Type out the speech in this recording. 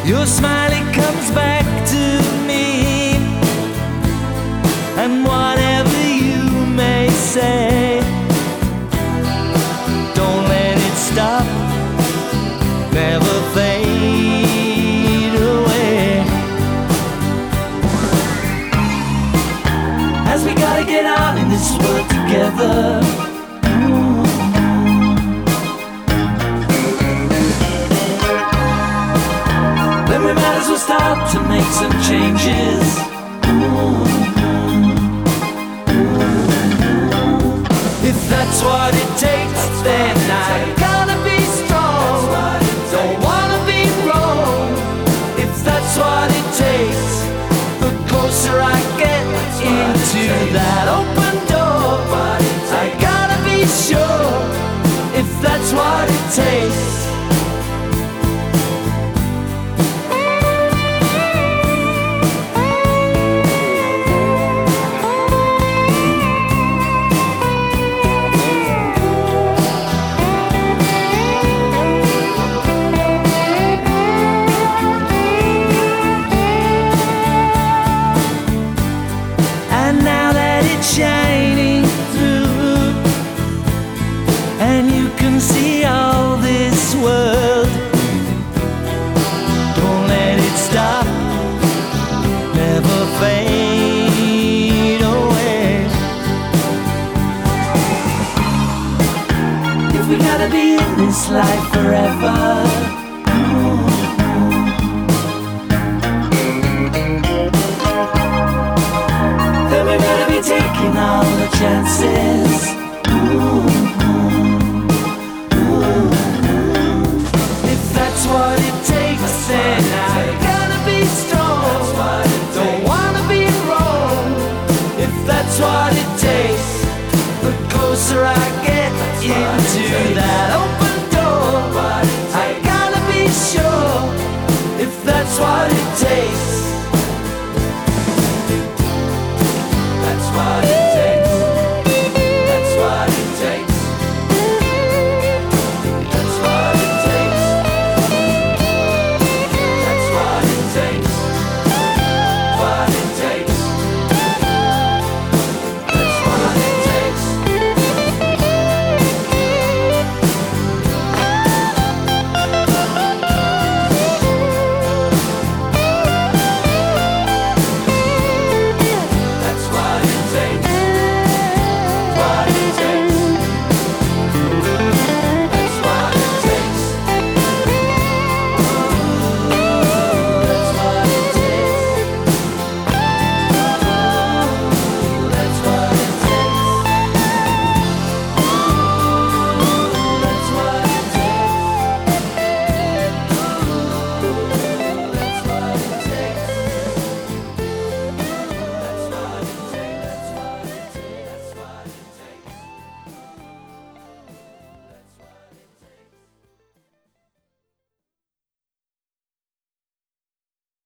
Your smile, it comes back to me, and whatever you may say, don't let it stop, never fade away. As we gotta get on in this world together. Then we might as well start to make some changes. If that's what it takes, then I gotta be strong. Don't wanna be wrong. If that's what it takes, the closer I get into that open door, I gotta be sure. If that's what it takes. Shining through, and you can see all this world. Don't let it stop, never fade away. If we gotta be in this life forever, taking all the chances. If that's what it takes, then I gotta be strong. Don't wanna be wrong. If that's what it takes, the closer I get into that open door, I gotta be sure. If that's what it takes.